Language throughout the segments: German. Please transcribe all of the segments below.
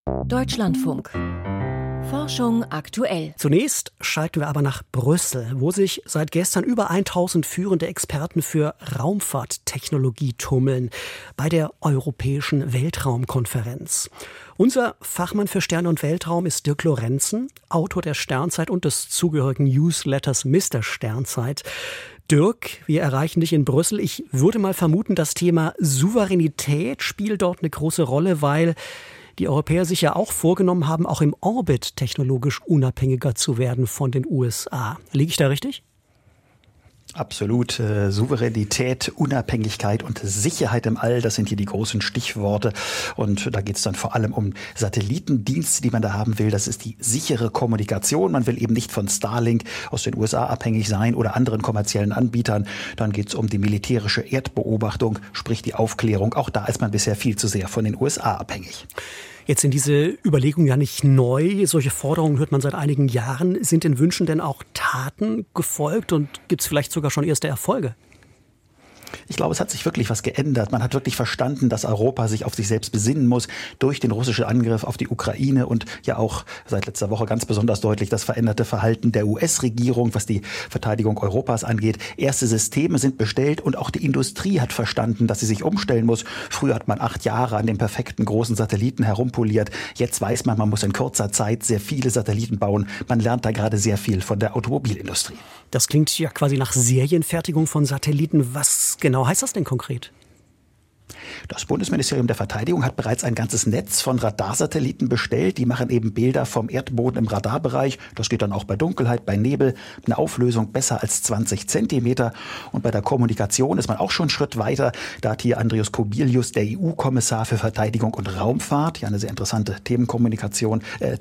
Deutschlandfunk. Forschung aktuell. Zunächst schalten wir aber nach Brüssel, wo sich seit gestern über 1000 führende Experten für Raumfahrttechnologie tummeln bei der Europäischen Weltraumkonferenz. Unser Fachmann für Sterne und Weltraum ist Dirk Lorenzen, Autor der Sternzeit und des zugehörigen Newsletters Mr. Sternzeit. Dirk, wir erreichen dich in Brüssel. Ich würde mal vermuten, das Thema Souveränität spielt dort eine große Rolle, weil die Europäer sich ja auch vorgenommen haben, auch im Orbit technologisch unabhängiger zu werden von den USA. Liege ich da richtig? Absolut. Souveränität, Unabhängigkeit und Sicherheit im All, das sind hier die großen Stichworte. Und da geht es dann vor allem um Satellitendienste, die man da haben will. Das ist die sichere Kommunikation. Man will eben nicht von Starlink aus den USA abhängig sein oder anderen kommerziellen Anbietern. Dann geht es um die militärische Erdbeobachtung, sprich die Aufklärung. Auch da ist man bisher viel zu sehr von den USA abhängig. Jetzt sind diese Überlegungen ja nicht neu. Solche Forderungen hört man seit einigen Jahren. Sind den Wünschen denn auch Taten gefolgt und gibt es vielleicht sogar schon erste Erfolge? Ich glaube, es hat sich wirklich was geändert. Man hat wirklich verstanden, dass Europa sich auf sich selbst besinnen muss durch den russischen Angriff auf die Ukraine und ja auch seit letzter Woche ganz besonders deutlich das veränderte Verhalten der US-Regierung, was die Verteidigung Europas angeht. Erste Systeme sind bestellt und auch die Industrie hat verstanden, dass sie sich umstellen muss. Früher hat man 8 Jahre an den perfekten großen Satelliten herumpoliert. Jetzt weiß man, man muss in kurzer Zeit sehr viele Satelliten bauen. Man lernt da gerade sehr viel von der Automobilindustrie. Das klingt ja quasi nach Serienfertigung von Satelliten. Was genau heißt das denn konkret? Das Bundesministerium der Verteidigung hat bereits ein ganzes Netz von Radarsatelliten bestellt. Die machen eben Bilder vom Erdboden im Radarbereich. Das geht dann auch bei Dunkelheit, bei Nebel. Eine Auflösung besser als 20 Zentimeter. Und bei der Kommunikation ist man auch schon einen Schritt weiter. Da hat hier Andrius Kubilius, der EU-Kommissar für Verteidigung und Raumfahrt, ja eine sehr interessante Themenkombination,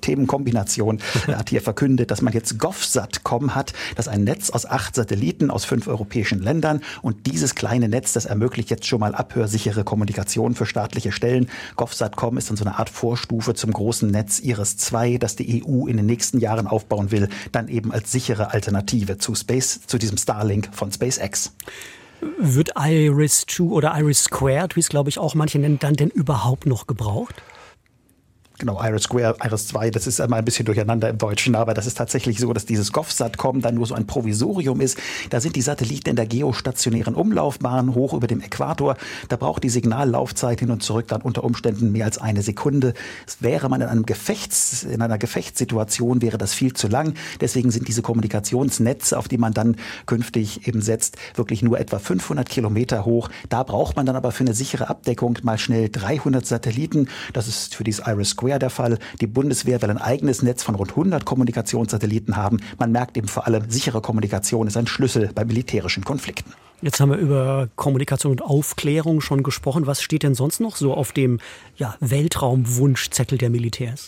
er hat hier verkündet, dass man jetzt GovSatcom hat. Das ist ein Netz aus 8 Satelliten aus 5 europäischen Ländern. Und dieses kleine Netz, das ermöglicht jetzt schon mal abhörsichere Kommunikation für staatliche Stellen. GovSatcom ist dann so eine Art Vorstufe zum großen Netz IRIS-2, das die EU in den nächsten Jahren aufbauen will, dann eben als sichere Alternative zu diesem Starlink von SpaceX. Wird IRIS-2 oder IRIS-Squared, wie es glaube ich auch manche nennen, dann denn überhaupt noch gebraucht? Genau, IRIS-Square, IRIS-2, das ist einmal ein bisschen durcheinander im Deutschen, aber das ist tatsächlich so, dass dieses GovSatcom dann nur so ein Provisorium ist. Da sind die Satelliten in der geostationären Umlaufbahn hoch über dem Äquator. Da braucht die Signallaufzeit hin und zurück dann unter Umständen mehr als 1 Sekunde. Wäre man in einer Gefechtssituation, wäre das viel zu lang. Deswegen sind diese Kommunikationsnetze, auf die man dann künftig eben setzt, wirklich nur etwa 500 Kilometer hoch. Da braucht man dann aber für eine sichere Abdeckung mal schnell 300 Satelliten. Das ist für dieses IRIS-Square der Fall. Die Bundeswehr will ein eigenes Netz von rund 100 Kommunikationssatelliten haben. Man merkt eben vor allem, sichere Kommunikation ist ein Schlüssel bei militärischen Konflikten. Jetzt haben wir über Kommunikation und Aufklärung schon gesprochen. Was steht denn sonst noch so auf dem Weltraumwunschzettel der Militärs?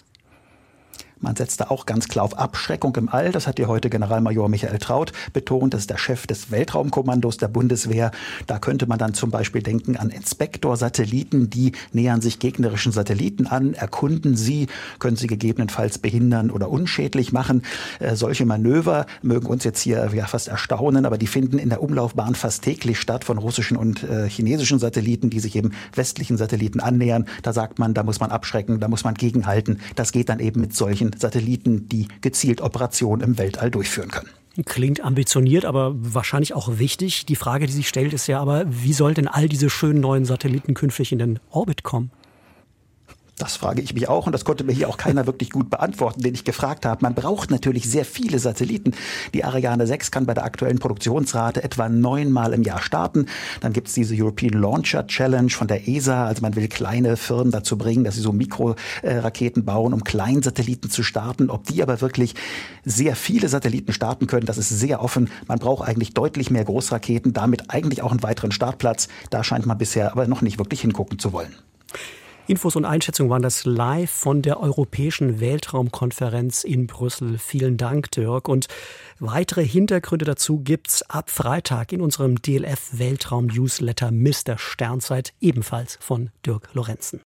Man setzt da auch ganz klar auf Abschreckung im All. Das hat ja heute Generalmajor Michael Traut betont. Das ist der Chef des Weltraumkommandos der Bundeswehr. Da könnte man dann zum Beispiel denken an Inspektor-Satelliten. Die nähern sich gegnerischen Satelliten an, erkunden sie, können sie gegebenenfalls behindern oder unschädlich machen. Solche Manöver mögen uns jetzt hier fast erstaunen, aber die finden in der Umlaufbahn fast täglich statt von russischen und chinesischen Satelliten, die sich eben westlichen Satelliten annähern. Da sagt man, da muss man abschrecken, da muss man gegenhalten. Das geht dann eben mit solchen Satelliten, die gezielt Operationen im Weltall durchführen können. Klingt ambitioniert, aber wahrscheinlich auch wichtig. Die Frage, die sich stellt, ist ja aber, wie soll denn all diese schönen neuen Satelliten künftig in den Orbit kommen? Das frage ich mich auch und das konnte mir hier auch keiner wirklich gut beantworten, den ich gefragt habe. Man braucht natürlich sehr viele Satelliten. Die Ariane 6 kann bei der aktuellen Produktionsrate etwa 9-mal im Jahr starten. Dann gibt es diese European Launcher Challenge von der ESA. Also man will kleine Firmen dazu bringen, dass sie so Mikroraketen bauen, um Kleinsatelliten zu starten. Ob die aber wirklich sehr viele Satelliten starten können, das ist sehr offen. Man braucht eigentlich deutlich mehr Großraketen, damit eigentlich auch einen weiteren Startplatz. Da scheint man bisher aber noch nicht wirklich hingucken zu wollen. Infos und Einschätzungen waren das live von der Europäischen Weltraumkonferenz in Brüssel. Vielen Dank, Dirk. Und weitere Hintergründe dazu gibt's ab Freitag in unserem DLF Weltraum Newsletter Mr. Sternzeit, ebenfalls von Dirk Lorenzen.